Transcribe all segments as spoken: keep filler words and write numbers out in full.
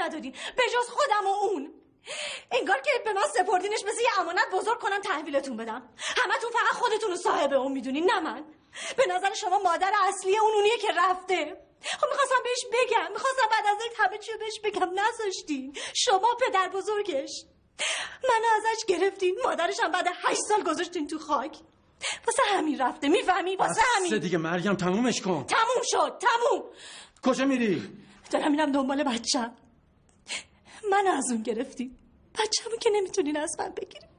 ندارین به جز خودم و اون. انگار که به من سپردینش مثل یه امانت بزرگ کنم تحویلتون بدم. همتون فقط خودتون رو صاحب اون میدونین نه من. به نظر شما مادر اصلی اون اونیه که رفته. خب میخواستم بهش بگم، میخواستم بعد از این همه چی بهش بگم نذاشتین. شما پدر بزرگش منو ازش گرفتین، مادرش هم بعد هشت سال گذاشتین تو خاک. واسه همین رفته، میفهمی؟ واسه همین. بس دیگه مریم تمومش کن. تموم شد، تموم. کجا میری؟ دارم میرم دنبال بچم. منو از اون گرفتین، بچه‌مو که نمیتونین از من بگیرین.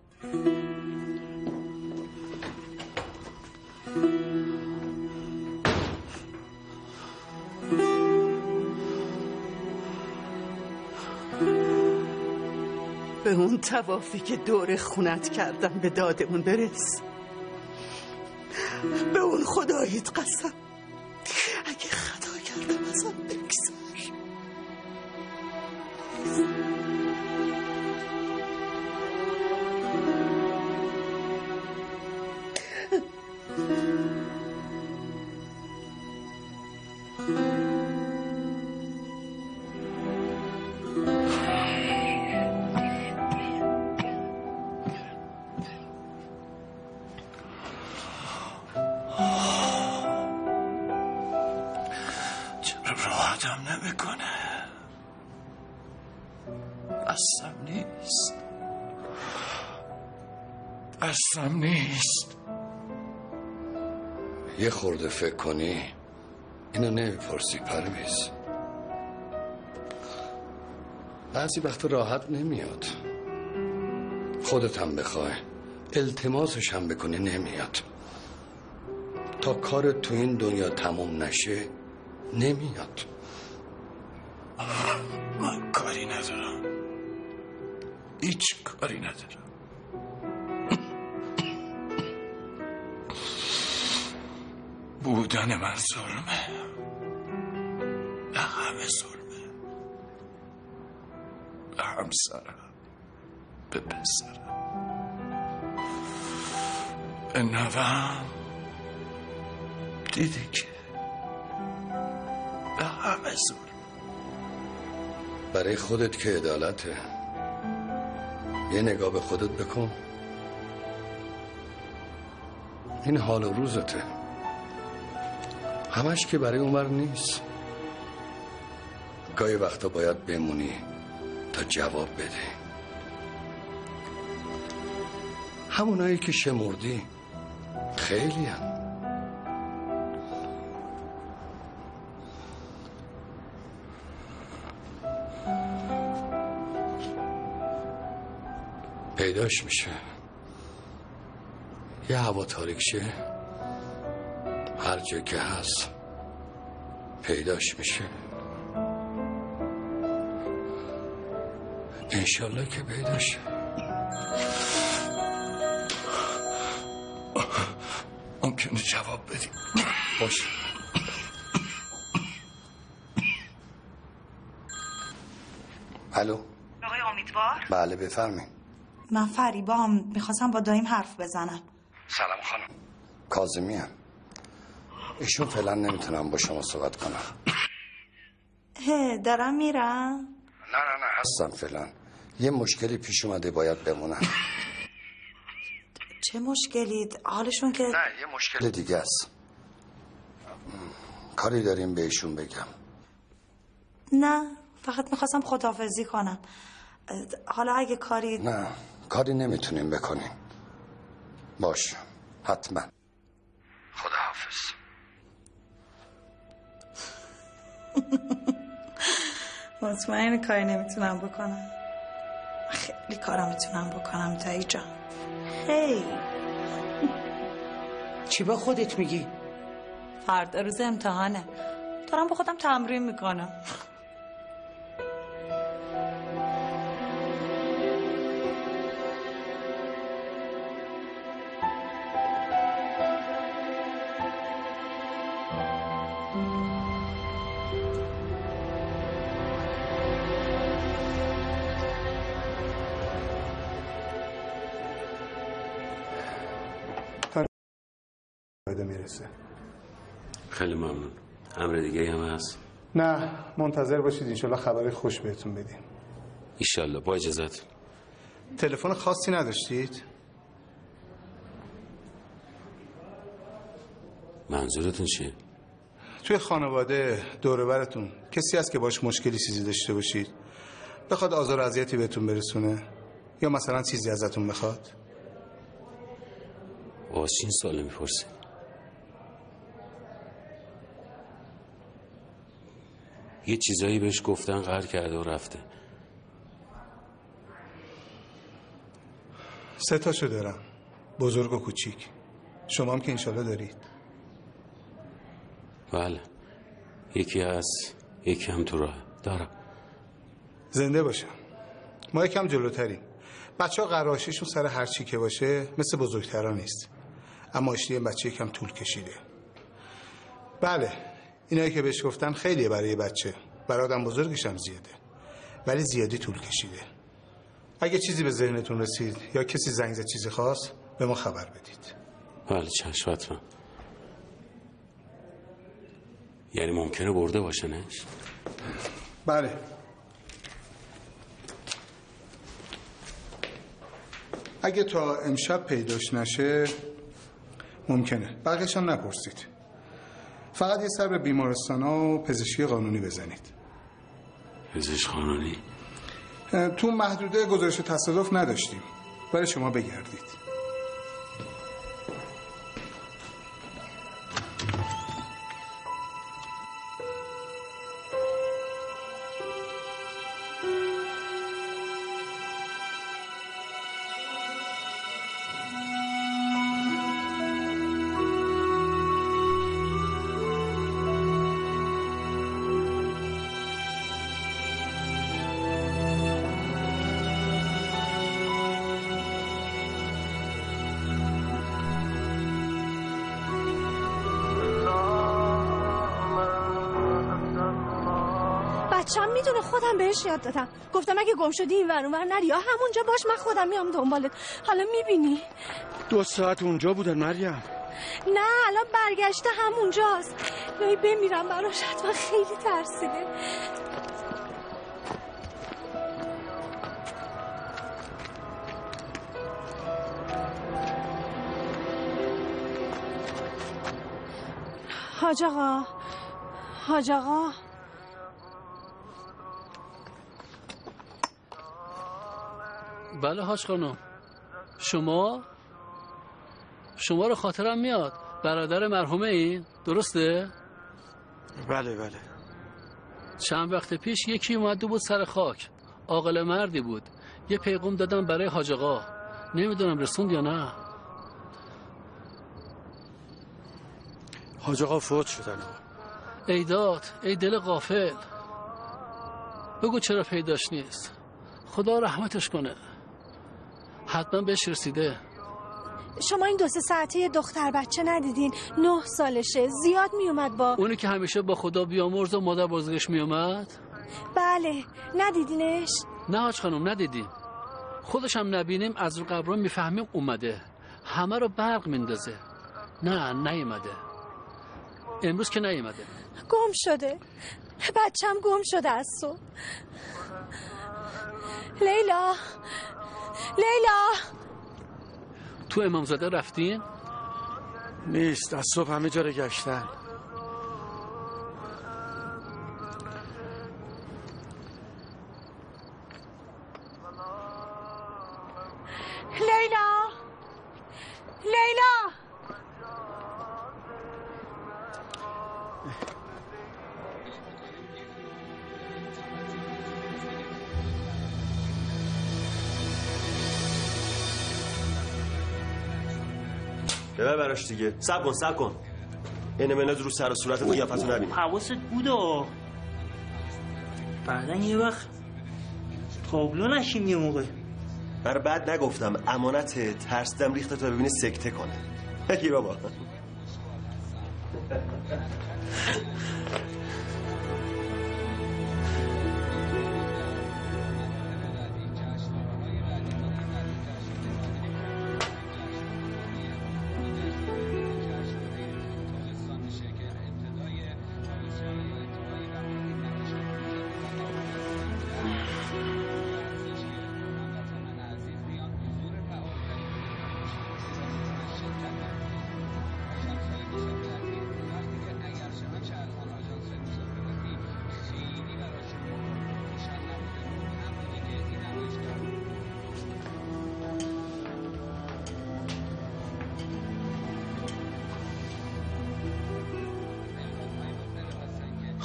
به اون طوافی که دور خونت کردم به دادمون برس. به اون خداییت قسم اگه خطا کردم ازم بگذر. اصلا نیست. یه خورده فکر کنی اینو نمیپرسی پرویز. بعضی وقت راحت نمیاد، خودت هم بخوای التماسش هم بکنی نمیاد. تا کار تو این دنیا تموم نشه نمیاد. من کاری ندارم، هیچ کاری ندارم. بودن من ظلمه، به همه ظلمه، به همسرم، به پسرم، به نوام. دیدی که به همه ظلمه. برای خودت که عدالته. یه نگاه به خودت بکن. این حال و روزته، همش که برای عمر نیست. گاهی وقتا باید بمونی تا جواب بده. همونایی که شمردی خیلی هم. پیداش میشه. یه هوا تاریک شه، هر جا که هست پیداش میشه. انشالله که پیداشه. ممکنه جواب بدی؟ باشه. الو. آقای امیدوار؟ بله بفرمایید. من فریبام، میخواستم با دایم حرف بزنم. سلام خانم. کاظمی ام. ایشون فعلا نمیتونم با شما صحبت کنم. هه دارم میرم؟ نه نه نه هستم فعلا. یه مشکلی پیش اومده باید بمونم. چه مشکلی؟ حالشون که نه یه مشکل دیگه است. کاری داریم بهشون بگم؟ نه فقط میخواستم خداحافظی کنم. حالا اگه کاری نه کاری نمیتونیم بکنیم. باش حتما. خداحافظ. مطمئن کاری نمیتونم بکنم. خیلی کارا میتونم بکنم تایی جان. هی چی با خودت میگی؟ فردا روز امتحانه، دارم با خودم تمرین میکنم. میرسه. خیلی ممنون. امر دیگه هم هست؟ نه منتظر باشید انشالله خبر خوش بهتون بدیم. ایشالله. با اجازت. تلفن خاصی نداشتید؟ منظورتون چیه؟ توی خانواده دور و برتون کسی هست که باش مشکلی چیزی داشته باشید بخواد آزار و اذیتی بهتون برسونه یا مثلا چیزی ازتون بخواد؟ واسه این سوالو میپرسی؟ یه چیزایی بهش گفتن قهر کرده و رفته. سه تاشو دارم، بزرگ و کوچیک. شما هم که انشالله دارید. بله، یکی هست یکی هم تو راه دارم. زنده باشم. ما یکم جلوتریم. بچه ها قراششون سر هر چی که باشه مثل بزرگتران نیست، اما اشتی این بچه یکم طول کشیده. بله اینایی که بهش گفتن خیلیه برای بچه، برای آدم بزرگش هم زیاده، ولی زیادی طول کشیده. اگه چیزی به ذهنتون رسید یا کسی زنگ زد چیزی خواست به ما خبر بدید. بله چشم حتما. یعنی ممکنه برده باشه نش؟ بله. اگه تا امشب پیداش نشه ممکنه، بقیه‌ش هم نپرسید. فقط یه سر به بیمارستان و پزشکی قانونی بزنید. پزشک قانونی؟ تو محدوده گزارش تصادف نداشتیم، برای شما بگردید. بچه‌م میدونه، خودم بهش یاد دادم. گفتم اگه گم شدی این ور اون ور نری، یا همونجا باش، من خودم میام دنبالت. حالا میبینی دو ساعت اونجا بودن مریم. نه الان برگشته همونجاست. یای بمیرم براش، حتما خیلی ترسیده. حاج آقا، حاج آقا، بله حاج خانم. شما شما رو خاطرم میاد، برادر مرحومه این، درسته؟ بله بله. چند وقت پیش یکی اومده بود سر خاک، عاقل مردی بود، یه پیغام دادم برای حاج آقا، نمیدونم رسوند یا نه. حاج آقا فوت شدن. ای داد، ای دل غافل، بگو چرا پیداش نیست. خدا رحمتش کنه، حتما بهش رسیده. شما این دو سه ساعته یه دختر بچه ندیدین؟ نه سالشه، زیاد میومد با اونی که همیشه با خدا بیامرز و مادر بزرگش میومد؟ بله، ندیدینش؟ نه حاج خانم ندیدیم، خودش هم نبینیم از رو قبران میفهمیم اومده، همه رو برق میندازه. نه نیومده، امروز که نیومده. گم شده، بچم گم شده از صبح. لیلا، لیلا، تو امامزاده رفتین؟ نیست، از صبح همه جا رو گشتن. لیلا، لیلا، ببر براش دیگه. صبر کن صبر کن. این مناز رو سر و صورتت قیافتو نبینی. حواست بود و بعدن یه وقت تابلو نشیم یه موقع. برای بعد نگفتم امانت، ترسیدم ریخته تا ببینی سکته کنه. بگی بابا.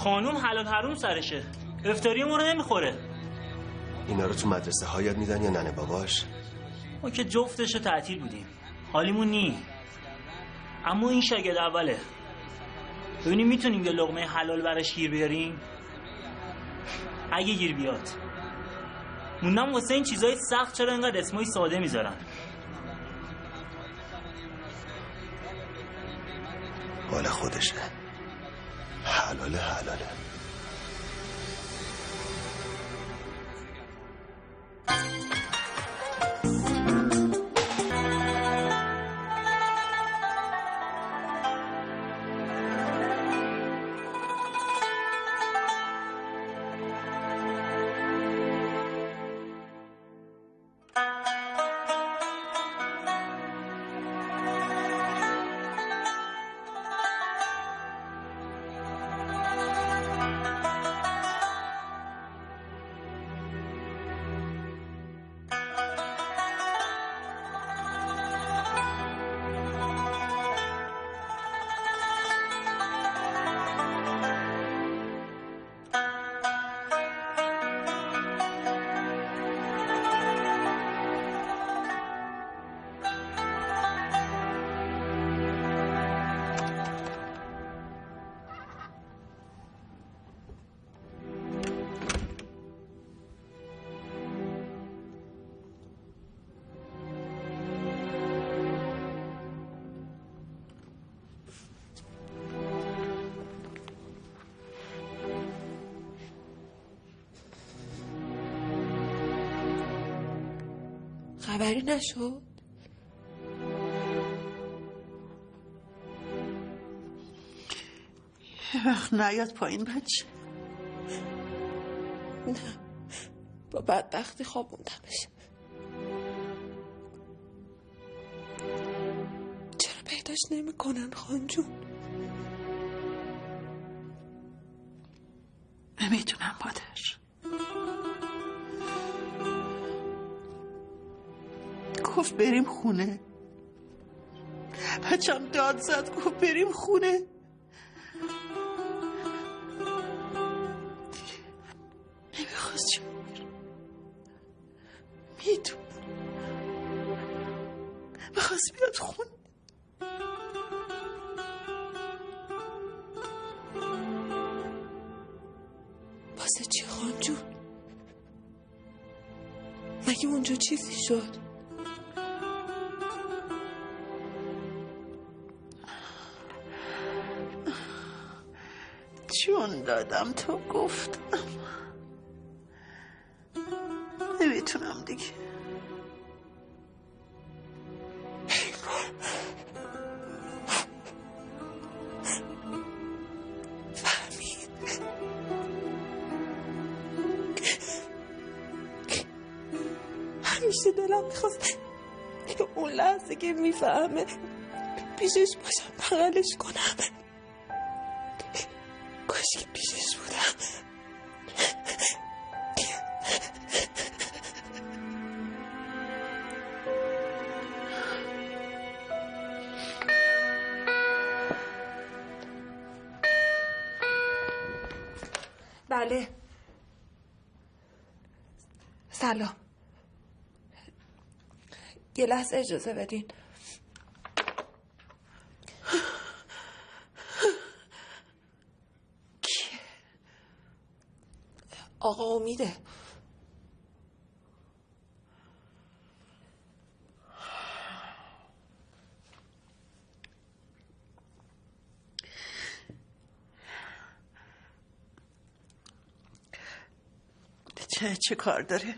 خانوم حلال حروم سرشه، افطاری ما رو نمیخوره. اینا رو تو مدرسه ها یاد میدن یا ننه باباش؟ ما که جفتش رو تعطیل بودیم، حالیمون نی. اما این شاگرد اوله. ببینیم میتونیم یه لقمه حلال براش گیر بیاریم؟ اگه گیر بیاد. موندم واسه این چیزای سخت چرا اینقدر اسمای ساده میذارن؟ مال خودشه. حلاله حلاله. خبری نشد؟ یه وقت نیاد پایین بچه. نه با بدبختی خوابوندمش. چرا پیداش نمی کنن خان جون؟ نمیتونم مادر. گفت بریم خونه. بچم داد زد گفت بریم خونه. نمیخواست چه بریم. میدونم میخواست بیاد خونه. واسه چی خان جون؟ مگه اونجا چیزی شد؟ چون دادم تو گفتم نمیتونم دیگه. فهمید همیشه دلم میخواست اون لحظه که میفهمه پیشش باشم بغلش کنم. کاش که پیشش بودم. بله سلام. یه لحظه اجازه بدین. کیه؟ آقا امیده. چه چه کار داره؟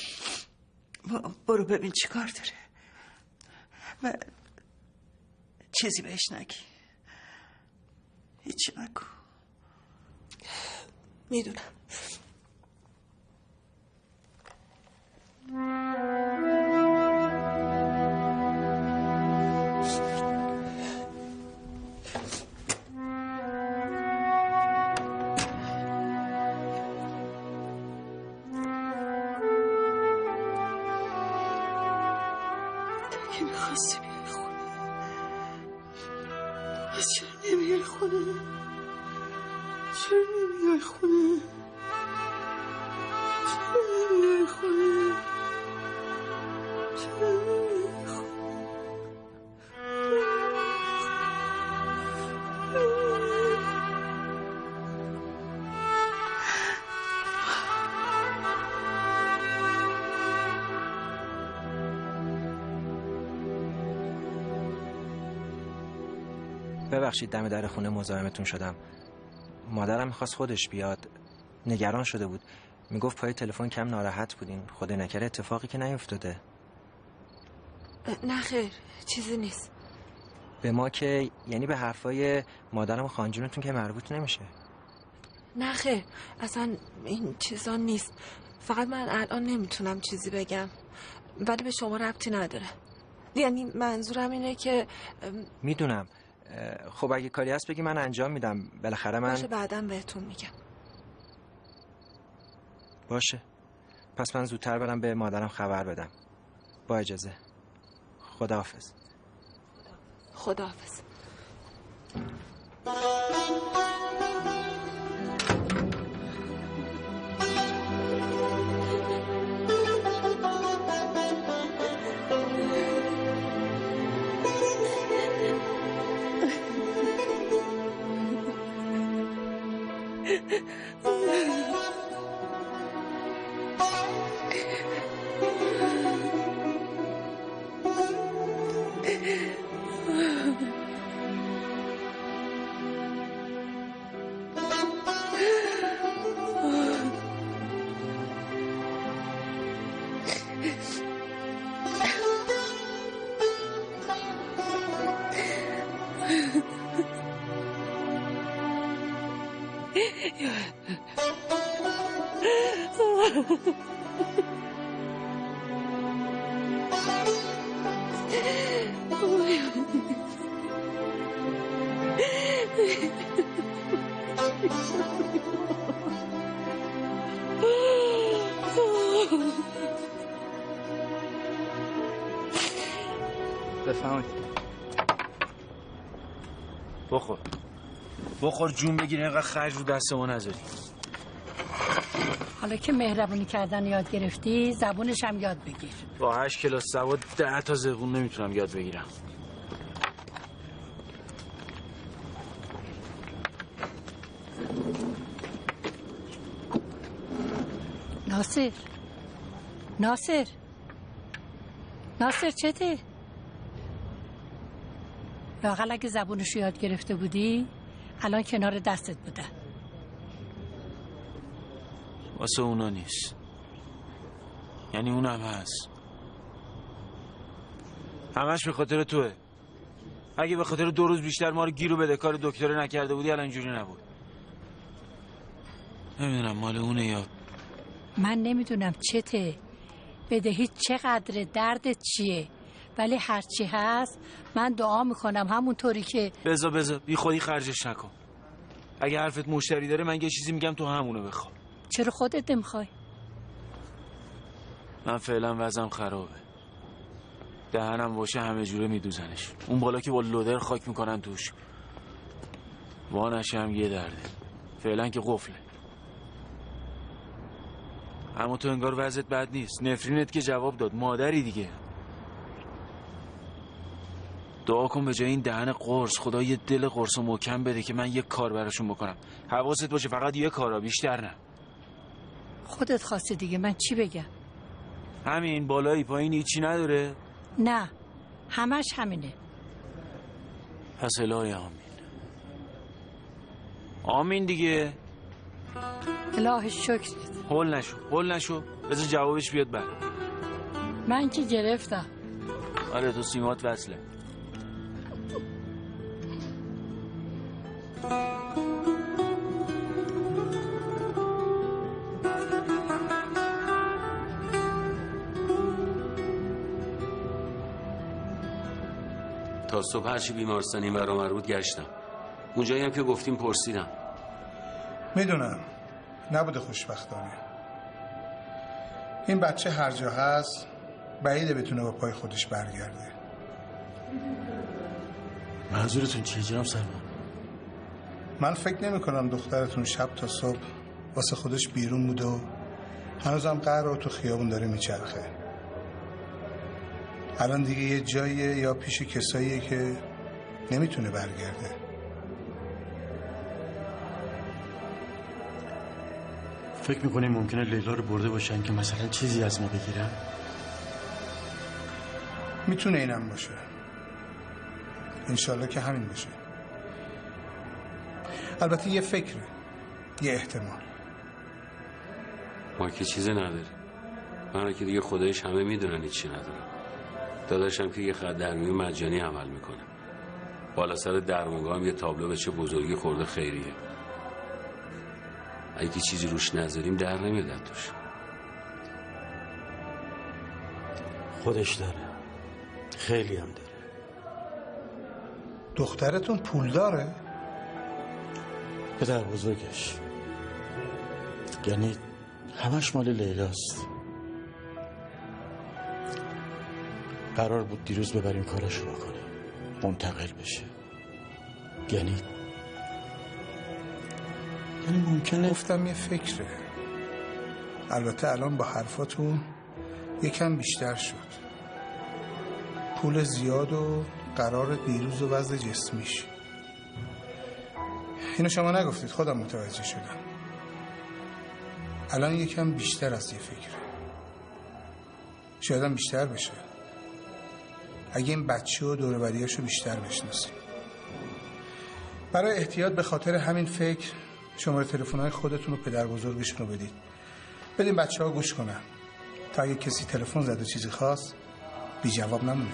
برو ببین چه کار داره. و چیزی بهش نگی. هیچی نگو. میدونم. که میخواستی بیای خونه. از چرا نمیای خونه؟ چرا نمیای خونه؟ چرا نمیای خونه؟ چرا نمیای خونه؟ ببخشید دم در خونه مزاحمتون شدم. مادرم میخواست خودش بیاد، نگران شده بود، میگفت پای تلفن کم ناراحت بودین. خدا نکره اتفاقی که نیفتاده. نه خیر، چیزی نیست. به ما که یعنی به حرفای مادرم و خانجونتون که مربوط نمیشه. نه خیر، اصلا این چیزا نیست. فقط من الان نمیتونم چیزی بگم، ولی به شما ربطی نداره. یعنی منظورم اینه که میدونم. خب اگه کاری هست بگی من انجام میدم. بالاخره من باشه، بعدم بهتون میگم. باشه، پس من زودتر برم به مادرم خبر بدم. با اجازه. خداحافظ. خداحافظ. بفهمید. بخور بخور جون بگیر، اینقدر خرج رو دست ما نذاری. حالا که مهربونی کردن یاد گرفتی، زبونش هم یاد بگیر. با هشت کلاس سواد ده تا زبون نمیتونم یاد بگیرم. ناصر ناصر ناصر چته؟ لااقل اگه زبونشو یاد گرفته بودی الان کنار دستت بودن. واسه اونا نیست، یعنی اونم هست. همش به خاطر توه. اگه به خاطر دو روز بیشتر ما رو گیر و بدهکار دکتر نکرده بودی الان اینجوری نبود. نمیدونم مال اونه یا من نمیدونم چته، بدهی چقدر، دردت چیه، ولی هرچی هست من دعا میکنم همونطوری که بزا بزا بی خودی خرجش نکن. اگه حرفت مشتری داره من یه چیزی میگم تو همونو بخوا. چرا خودت نمیخوای؟ من فعلا وضعم خرابه، دهنم باشه همه جوره میدوزنش. اون بالا که با لودر خاک میکنن توش، وانش هم یه درده. فعلا که قفله. اما تو انگار وضعت بد نیست. نفرینت که جواب داد، مادری دیگه. دعا کن به جای این دهن قرص خدا یه دل قرص و محکم بده که من یه کار براشون بکنم. حواست باشه فقط یه کارا، بیشتر نه. خودت خواستی دیگه، من چی بگم؟ همین، بالایی پایین هیچی نداره؟ نه، همش همینه. پس الهی آمین. آمین دیگه. الهی شکرت. هول نشو هول نشو بذار جوابش بیاد بعد. من که گرفتم. آره تو سیمات وصله. تا صبح هرچی بیمارستانی مرا مربوط گشتم. اونجایی هم که گفتیم پرسیدم. میدونم نبوده خوشبختانه. این بچه هر جا هست بعیده بتونه با پای خودش برگرده. منظورتون چیه جناب سروان؟ من فکر نمی کنم دخترتون شب تا صبح واسه خودش بیرون بود و هنوزم قهر تو خیابون داره میچرخه. الان دیگه یه جاییه یا پیش کساییه که نمیتونه برگرده. فکر میکنی ممکنه لیلا رو برده باشن که مثلا چیزی از ما بگیرن؟ میتونه اینم باشه. انشالله که همین باشه. البته یه فکره، یه احتمال. ما که چیزی نداره. من که دیگه خدایش همه میدونن چی ندارم. داداشم که یه خط درمی مجانی عمل میکنه. بالا سر درمونگاه هم یه تابلو به چه بزرگی خورده خیریه. اگه چیزی روش نذاریم در نمیاد توش. خودش داره. خیلی هم داره. دخترتون پول داره؟ پدر بزرگش، یعنی همش مال لیلاست. قرار بود دیروز ببریم کارشو بکنه، منتقل بشه. یعنی یعنی ممکنه. گفتم یه فکره. البته الان با حرفاتون یکم بیشتر شد. پول زیاد و قرار دیروز و وضع جسمیش. اینو شما نگفتید، خودم متوجه شدم. الان یکم بیشتر از یه فکره. شایدم بیشتر بشه اگه این بچه و دور و بریاشو بیشتر بشناسیم. برای احتیاط به خاطر همین فکر شماره تلفن‌های خودتون و پدر بزرگشون رو بدید. بدین بچه ها گوش کنن تا اگه کسی تلفن زد و چیزی خواست بی جواب نمونه.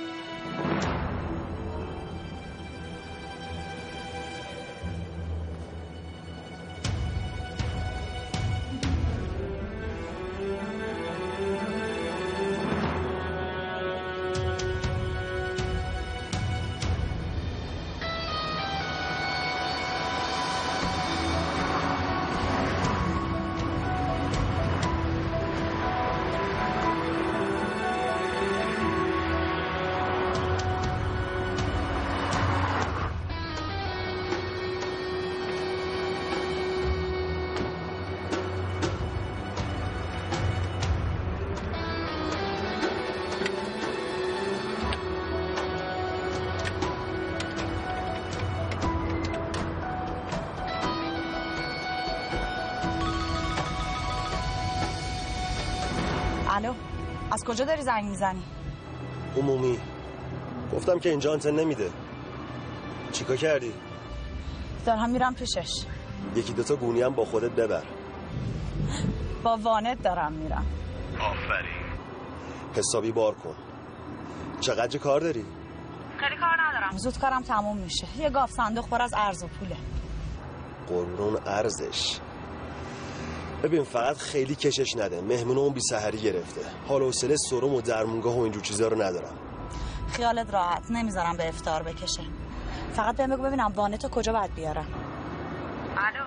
الو، از کجا داری زنگ میزنی؟ عمومی. گفتم که اینجا آنتن نمیده. چیکار کردی؟ دارم میرم پیشش. یکی دوتا گونی هم با خودت ببر. با وانت دارم میرم. آفرین. حسابی بار کن. چقدر کار داری؟ خیلی کار ندارم، زود کارم تموم میشه. یه گاف صندوق پر از ارز و پوله. قربون ارزش. ببین فقط خیلی کشش نده. مهمون اون بی سحری گرفته. حال و حوصله سرم و درمونگاه و اینجور چیزا رو ندارم. خیالت راحت، نمیذارم به افطار بکشه. فقط بهم بگو ببینم وانتو کجا باید بیارم. الو.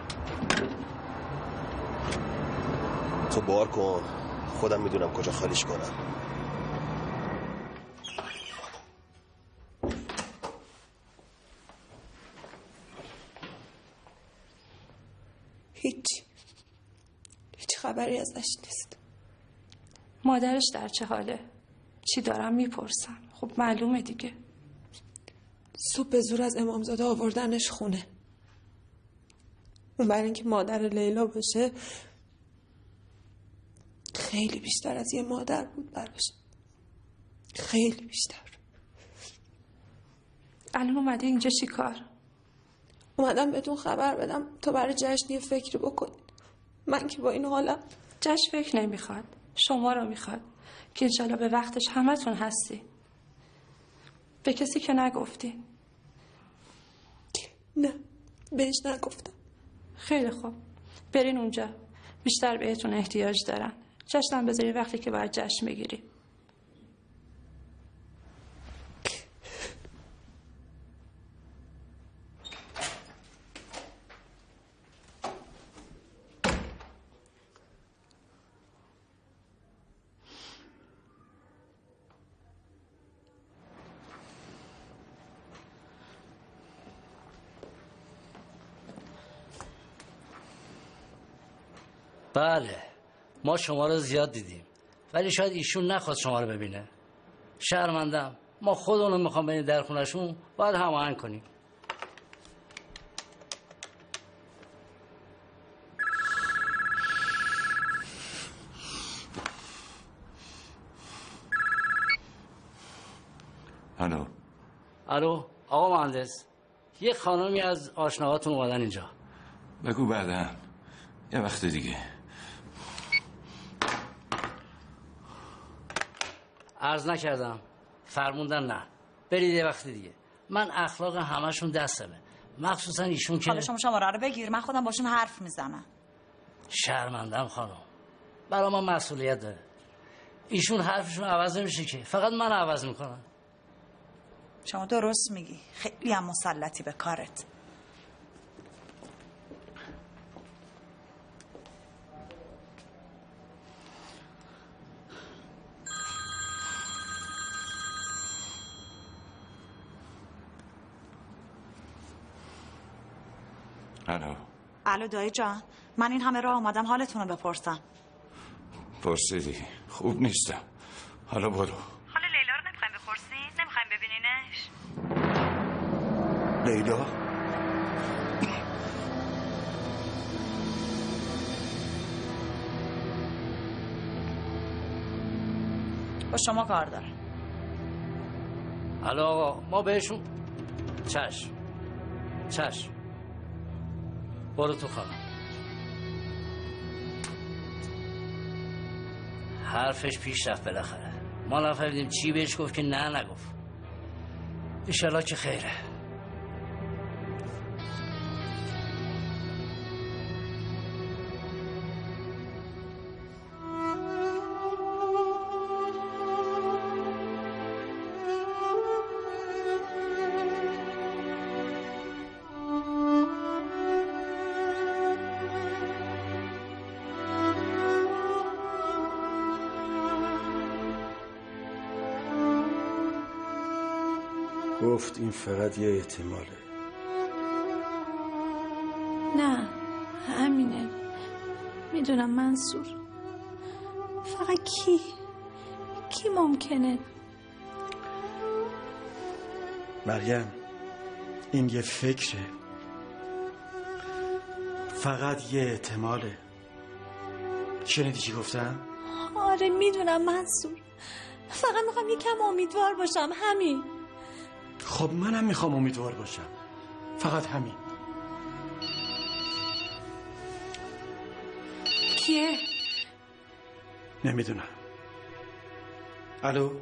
تو بار کن، خودم میدونم کجا خالیش کنم. هیچ هیچ خبری ازش نیست. مادرش در چه حاله؟ چی دارم میپرسم؟ خب معلومه دیگه. صبح به زور از امامزاده آوردنش خونه. اون برای اینکه مادر لیلا باشه خیلی بیشتر از یه مادر بود براش. خیلی بیشتر. الان اومده اینجا چی کار؟ اومدم بهتون خبر بدم تا برای جشن یه فکری بکنید. من که با این حالم. جشن فکر نمیخواد، شما رو میخواد که انشالله به وقتش همتون هستی. به کسی که نگفتی؟ نه بهش نگفتم. خیلی خوب، برین اونجا، بیشتر بهتون احتیاج دارن. جشنم بذاری وقتی که باید جشن بگیری. بله ما شما رو زیاد دیدیم ولی شاید ایشون نخواد شما رو ببینه. شرمندم. ما خودمون رو میخوام بریم در خونه‌شون باید هماهنگ کنیم. الو. الو آقا مهندس، یه خانمی از آشناهاتون اومدن اینجا. بگو بعداً یه وقت دیگه. عرض نکردم فرموندن نه برید یه وقت دیگه. من اخلاق همشون دستمه، مخصوصا ایشون که حالا شما شماره رو بگیر، من خودم باشون حرف میزنم. شرمندم خانم، برای ما مسئولیت داره. ایشون حرفشون عوض نمیشه که، فقط من عوض میکنم. شما درست میگی، خیلی هم مسلطی به کارت. الو. الو دایی جان، من این همه راه آمدم حالتون رو بپرسم. پرسیدی؟ خوب نیستم. حالا برو. حالا لیلا رو نمیخوایم بپرسین؟ نمیخوایم ببینینش؟ لیلا؟ با شما کار داره. الو آقا ما بهشون چشم چشم برو تو خانم. حرفش پیش رفت بالاخره. ما نفهمیدیم چی بهش گفت که نه نگفت. انشالله که خیره. گفت این فقط یه احتماله. نه همینه. میدونم منصور، فقط کی کی ممکنه؟ مریم این یه فکره، فقط یه احتماله. شنیدی چی گفتم؟ آره میدونم منصور، فقط میخوام یکم امیدوار باشم، همین. خب منم میخوام امیدوار باشم، فقط همین. کیه؟ نمیدونم. الو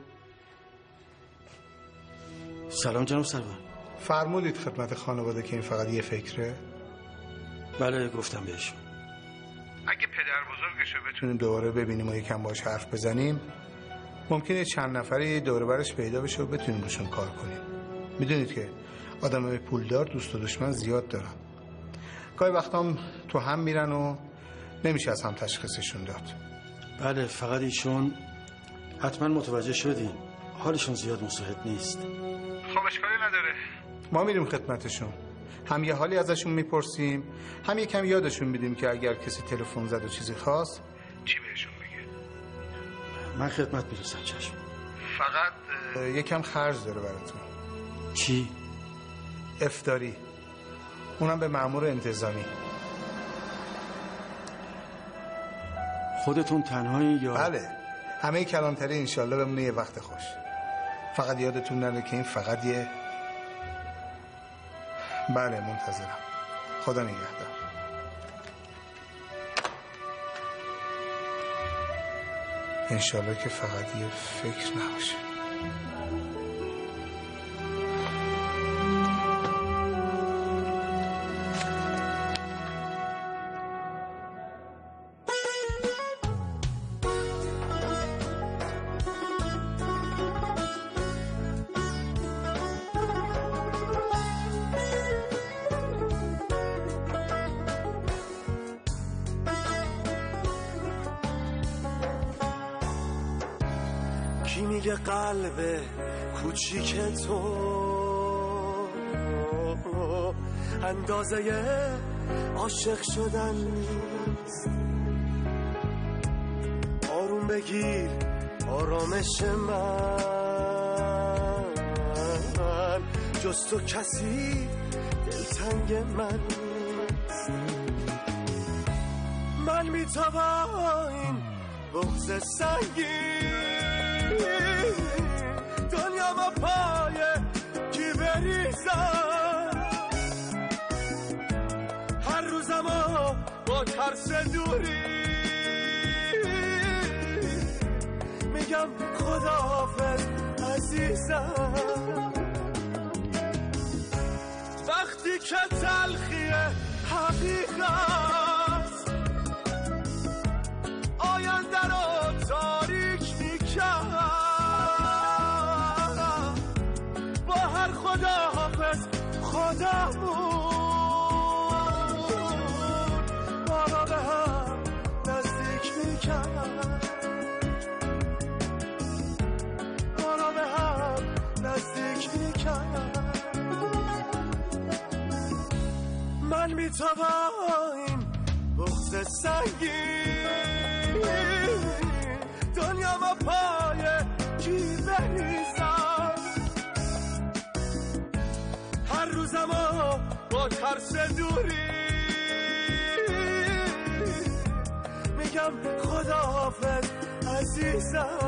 سلام جناب سرور. فرمودید خدمت خانواده که این فقط یه فکره؟ بله گفتم بهشون. اگه پدر بزرگشو بتونیم دوباره ببینیم و یکم باش حرف بزنیم، ممکنه چند نفری دور برش پیدا بشه و بتونیم روشون کار کنیم. میدونید که آدمای پولدار دوست و دشمن زیاد دارن. گاهی وقتا تو هم میرن و نمیشه از هم تشخیصشون داد. بله فقط ایشون حتما متوجه شدیم حالشون زیاد مساعد نیست. خب اشکالی نداره، ما میریم خدمتشون، هم یه حالی ازشون میپرسیم، هم یکم یادشون میدیم که اگر کسی تلفن زد و چیزی خواست چی بهشون بگه. من خدمت میرسم. چشم. فقط یکم خرج داره براتون. چی؟ افطاری، اونم به مأمور انتظامی. خودتون تنهایی یا؟ بله همه کلانتری انشالله بمونه یه وقت خوش. فقط یادتون نره که این فقط یه. بله منتظرم. خدا نگهدار. انشالله که فقط یه فکر نباشه. کی میگه قلب کوچیک تو اندازه عاشق شدن نیست؟ بگیر آرامش من، جز تو کسی دلتنگ من نیست. من میتوان این بغض سنگین دنیا ما پایه کی بریزم، هر روزم با ترس دوری میگم خداحافظ عزیزم. وقتی که تلخی حقیقت آینده رو تاریک میکرد، با هر خداحافظ خودمون بالا به هم نزدیک میکرد، بالا به هم نزدیک میکرد. من میتوان این بغض سنگین دنیا ما پایه کی بریزم، هر روزم با ترس دوری میگم خداحافظ عزیزم.